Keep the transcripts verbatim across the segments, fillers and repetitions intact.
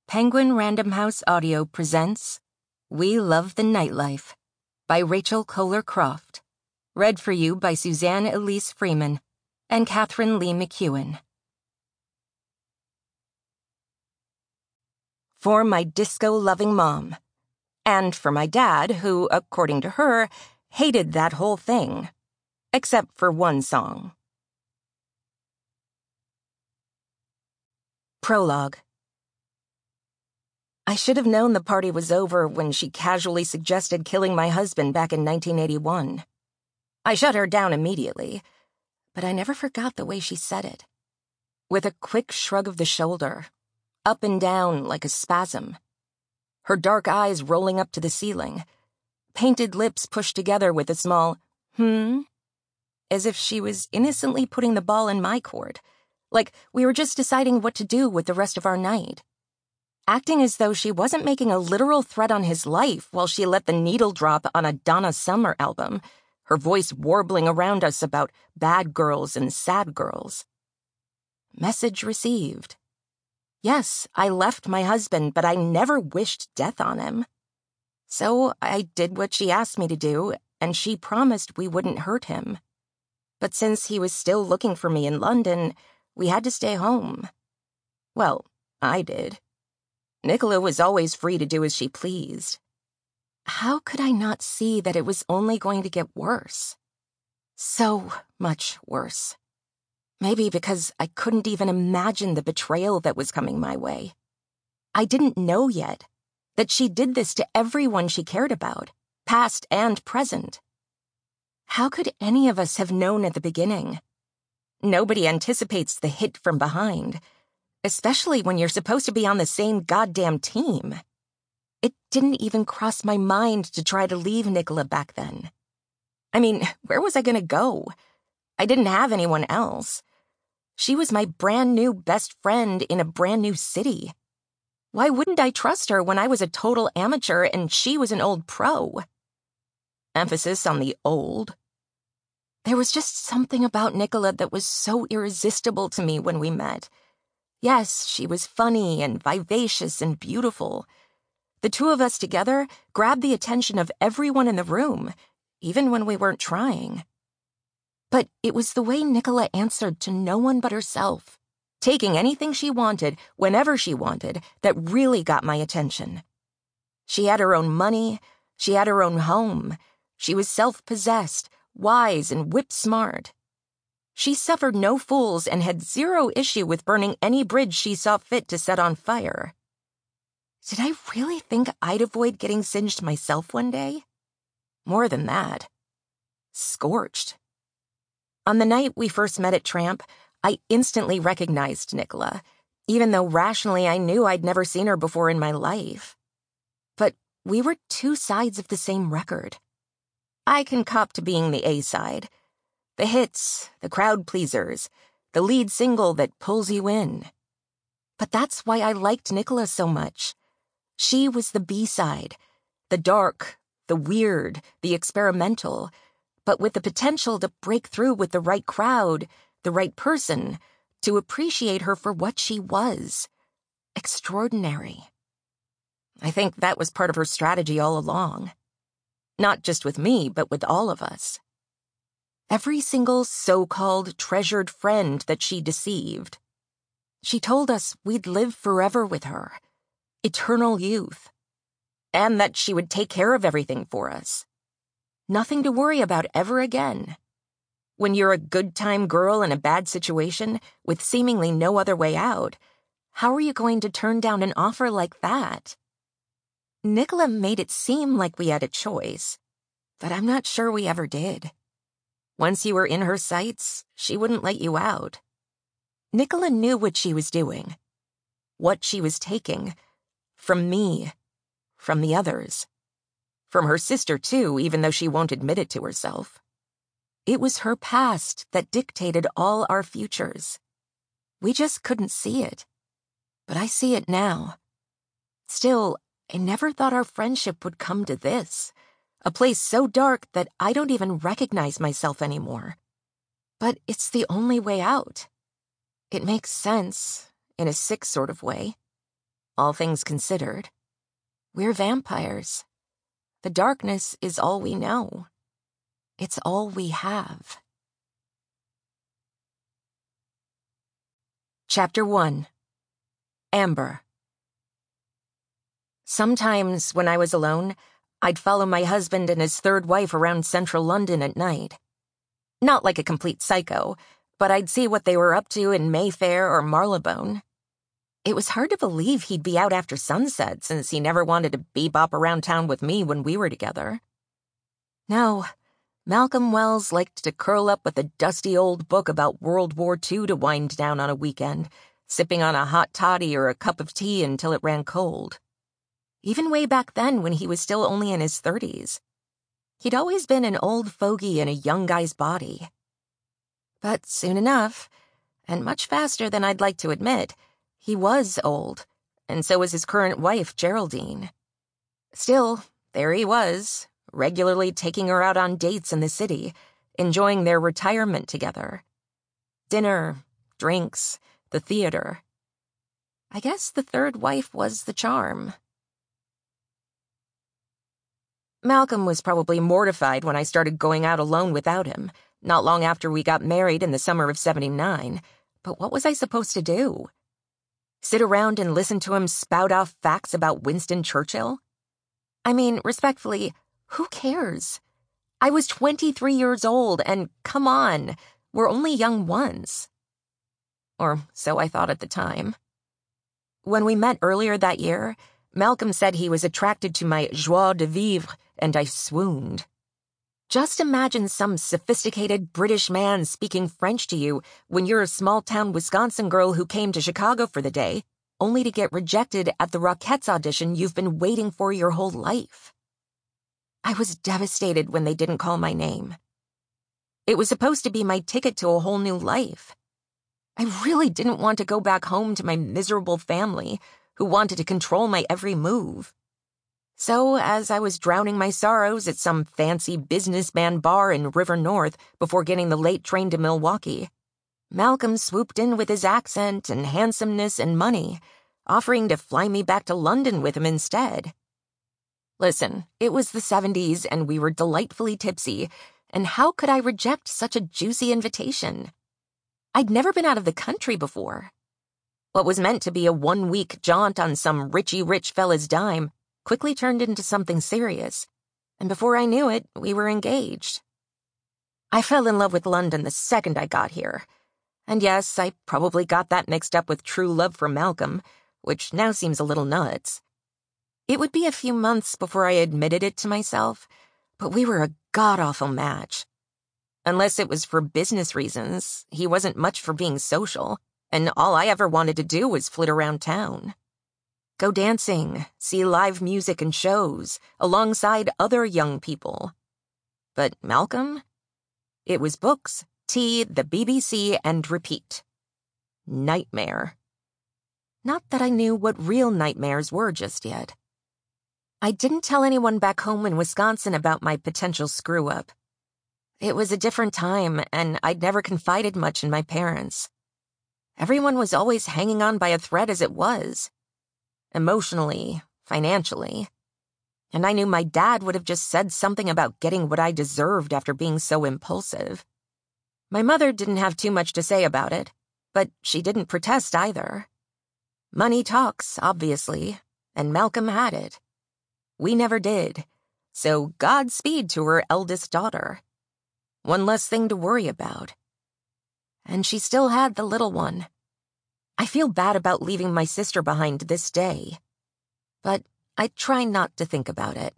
Penguin Random House Audio presents We Love the Nightlife by Rachel Kohler Croft. Read for you by Suzanne Elise Freeman and Catherine Lee McEwen. For my disco-loving mom. And for my dad, who, according to her, hated that whole thing. Except for one song. Prologue. I should have known the party was over when she casually suggested killing my husband back in nineteen eighty-one. I shut her down immediately, but I never forgot the way she said it. With a quick shrug of the shoulder, up and down like a spasm. Her dark eyes rolling up to the ceiling, painted lips pushed together with a small, hmm? As if she was innocently putting the ball in my court, like we were just deciding what to do with the rest of our night. Acting as though she wasn't making a literal threat on his life while she let the needle drop on a Donna Summer album, her voice warbling around us about bad girls and sad girls. Message received. Yes, I left my husband, but I never wished death on him. So I did what she asked me to do, and she promised we wouldn't hurt him. But since he was still looking for me in London, we had to stay home. Well, I did. Nicola was always free to do as she pleased. How could I not see that it was only going to get worse? So much worse. Maybe because I couldn't even imagine the betrayal that was coming my way. I didn't know yet that she did this to everyone she cared about, past and present. How could any of us have known at the beginning? Nobody anticipates the hit from behind, especially when you're supposed to be on the same goddamn team. It didn't even cross my mind to try to leave Nicola back then. I mean, where was I gonna go? I didn't have anyone else. She was my brand new best friend in a brand new city. Why wouldn't I trust her when I was a total amateur and she was an old pro? Emphasis on the old. There was just something about Nicola that was so irresistible to me when we met. Yes, she was funny and vivacious and beautiful. The two of us together grabbed the attention of everyone in the room, even when we weren't trying. But it was the way Nicola answered to no one but herself, taking anything she wanted, whenever she wanted, that really got my attention. She had her own money, she had her own home, she was self-possessed, wise and whip-smart. She suffered no fools and had zero issue with burning any bridge she saw fit to set on fire. Did I really think I'd avoid getting singed myself one day? More than that. Scorched. On the night we first met at Tramp, I instantly recognized Nicola, even though rationally I knew I'd never seen her before in my life. But we were two sides of the same record. I can cop to being the A side. The hits, the crowd pleasers, the lead single that pulls you in. But that's why I liked Nicola so much. She was the B side, the dark, the weird, the experimental, but with the potential to break through with the right crowd, the right person, to appreciate her for what she was. Extraordinary. I think that was part of her strategy all along. Not just with me, but with all of us. Every single so-called treasured friend that she deceived. She told us we'd live forever with her. Eternal youth. And that she would take care of everything for us. Nothing to worry about ever again. When you're a good-time girl in a bad situation, with seemingly no other way out, how are you going to turn down an offer like that? Nicola made it seem like we had a choice, but I'm not sure we ever did. Once you were in her sights, she wouldn't let you out. Nicola knew what she was doing. What she was taking. From me. From the others. From her sister, too, even though she won't admit it to herself. It was her past that dictated all our futures. We just couldn't see it. But I see it now. Still, I never thought our friendship would come to this. A place so dark that I don't even recognize myself anymore. But it's the only way out. It makes sense, in a sick sort of way. all things considered. We're vampires. The darkness is all we know. It's all we have. Chapter one. Amber. Sometimes, when I was alone, I'd follow my husband and his third wife around central London at night. Not like a complete psycho, but I'd see what they were up to in Mayfair or Marylebone. It was hard to believe he'd be out after sunset, since he never wanted to bebop around town with me when we were together. No, Malcolm Wells liked to curl up with a dusty old book about World War Two to wind down on a weekend, sipping on a hot toddy or a cup of tea until it ran cold. Even way back then, when he was still only in his thirties. He'd always been an old fogey in a young guy's body. But soon enough, and much faster than I'd like to admit, he was old, and so was his current wife, Geraldine. Still, there he was, regularly taking her out on dates in the city, enjoying their retirement together. Dinner, drinks, the theater. I guess the third wife was the charm. Malcolm was probably mortified when I started going out alone without him, not long after we got married in the summer of seventy-nine, but what was I supposed to do? Sit around and listen to him spout off facts about Winston Churchill? I mean, respectfully, who cares? I was twenty-three years old, and come on, we're only young once. Or so I thought at the time. When we met earlier that year, Malcolm said he was attracted to my joie de vivre, and I swooned. Just imagine some sophisticated British man speaking French to you when you're a small-town Wisconsin girl who came to Chicago for the day, only to get rejected at the Rockettes audition you've been waiting for your whole life. I was devastated when they didn't call my name. It was supposed to be my ticket to a whole new life. I really didn't want to go back home to my miserable family, who wanted to control my every move. So, as I was drowning my sorrows at some fancy businessman bar in River North before getting the late train to Milwaukee, Malcolm swooped in with his accent and handsomeness and money, offering to fly me back to London with him instead. Listen, it was the seventies and we were delightfully tipsy, and how could I reject such a juicy invitation? I'd never been out of the country before. What was meant to be a one-week jaunt on some richy-rich fella's dime quickly turned into something serious, and before I knew it, we were engaged. I fell in love with London the second I got here, and yes, I probably got that mixed up with true love for Malcolm, which now seems a little nuts. It would be a few months before I admitted it to myself, but we were a god-awful match. Unless it was for business reasons, he wasn't much for being social, and all I ever wanted to do was flit around town. Go dancing, see live music and shows, alongside other young people. But Malcolm? It was books, tea, the B B C, and repeat. Nightmare. Not that I knew what real nightmares were just yet. I didn't tell anyone back home in Wisconsin about my potential screw-up. It was a different time, and I'd never confided much in my parents. Everyone was always hanging on by a thread as it was. Emotionally, financially. And I knew my dad would have just said something about getting what I deserved after being so impulsive. My mother didn't have too much to say about it, but she didn't protest either. Money talks, obviously, and Malcolm had it. We never did, so Godspeed to her eldest daughter. One less thing to worry about. And she still had the little one. I feel bad about leaving my sister behind this day, but I try not to think about it.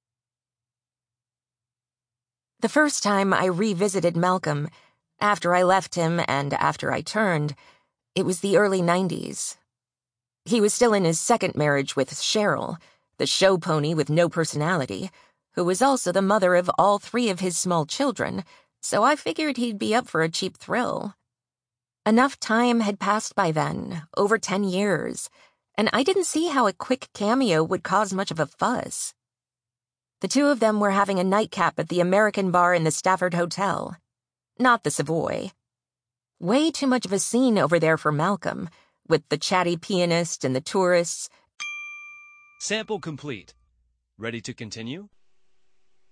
The first time I revisited Malcolm, after I left him and after I turned, it was the early nineties. He was still in his second marriage with Cheryl, the show pony with no personality, who was also the mother of all three of his small children, so I figured he'd be up for a cheap thrill. Enough time had passed by then, over ten years, and I didn't see how a quick cameo would cause much of a fuss. The two of them were having a nightcap at the American bar in the Stafford Hotel. Not the Savoy. Way too much of a scene over there for Malcolm, with the chatty pianist and the tourists, Sample complete. Ready to continue?